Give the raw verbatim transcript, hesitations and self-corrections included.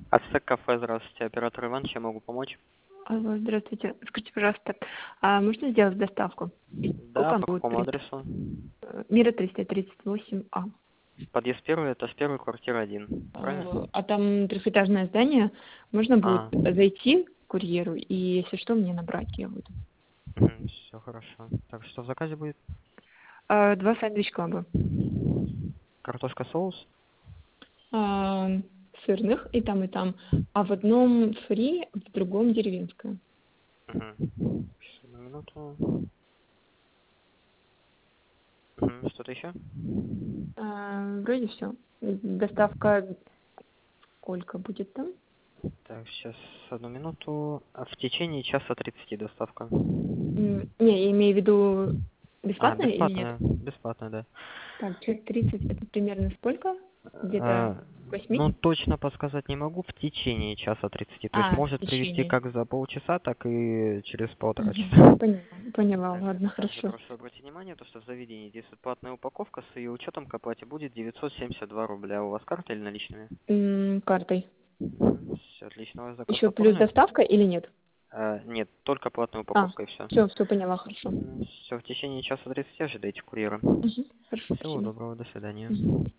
Ацтек кафе, здравствуйте. Оператор Иван, чем могу помочь? Алло, здравствуйте. Скажите, пожалуйста, а можно сделать доставку? И Да, сколько по будет какому принято? адресу? Э, Мира триста тридцать восемь А. Подъезд первый, этаж первый, квартира один. Э, Правильно? А там трехэтажное здание. Можно будет А, зайти к курьеру, и если что, мне набрать я буду. все хорошо. Так, что в заказе будет? А, Два сэндвич-клаба. Картошка, соус? А, Сырных и там, и там. А в одном фри, в другом деревенское. Угу. Одну минуту. Мгм. Что-то еще? А, Вроде все. Доставка сколько будет там? Так, сейчас одну минуту. А В течение часа тридцати доставка. М, Не, я имею в виду А, бесплатная или нет? бесплатная, бесплатная, да. Так, час тридцать это примерно сколько? Где-то А, к восьми? ну, точно подсказать не могу, в течение часа тридцати. То есть А, в может привести течение. как за полчаса, так и через полтора Мгм. часа. Поняла, поняла, Также, ладно, также хорошо. прошу обратить внимание, то, что в заведении действует платная упаковка, с ее учетом к оплате будет девятьсот семьдесят два рубля. У вас карта или наличными? М, Картой. Все отлично, ваш заказ Еще плюс оформлен? доставка или нет? А, нет, только платная А, упаковка и все. все, все поняла, хорошо. Все, в течение часа тридцати ожидайте курьера. Мгм. Хорошо, Всего спасибо. доброго, до свидания. Мгм.